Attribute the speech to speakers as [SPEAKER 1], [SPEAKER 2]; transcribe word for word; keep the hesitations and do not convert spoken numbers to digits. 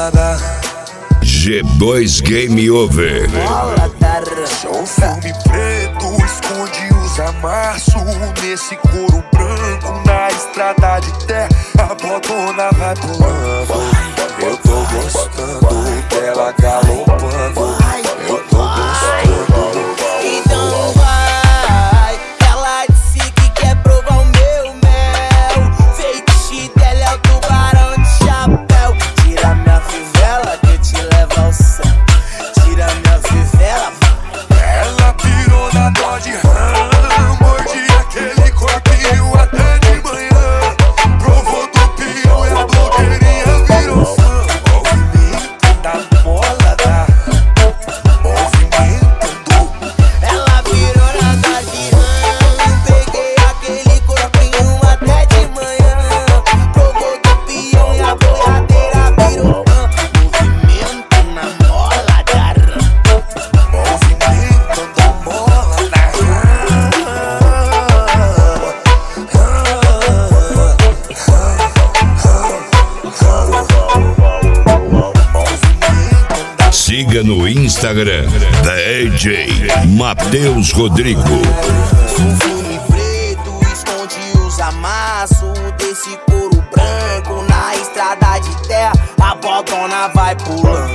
[SPEAKER 1] bolada.
[SPEAKER 2] G dois Game Over.
[SPEAKER 1] Um filme preto esconde os amassos nesse couro branco na estrada de terra. A botona vai pulando. Eu tô gostando dela galopando. Eu tô gostando.
[SPEAKER 3] Então vai, ela disse que quer provar o meu mel. Feitiço dela é o tubarão de chapéu. Tira minha fivela que eu te levo ao céu. Tira minha fivela, vai.
[SPEAKER 1] Ela pirou na Dodge Ram, morde aquele corpinho até de manhã. Provou do pião e a blogueirinha virou fã. Movimento da mola da movimentando.
[SPEAKER 3] Ela virou na Dodge Ram, peguei aquele corpinho até de manhã. Provou do pião e a boiadeira virou fã. Movimento na mola da Ram.
[SPEAKER 1] Movimento da mola da
[SPEAKER 2] Siga no Instagram D J Matheus Rodrigo.
[SPEAKER 3] Um filme preto esconde os amassos desse couro branco na estrada de terra. A botona vai pulando.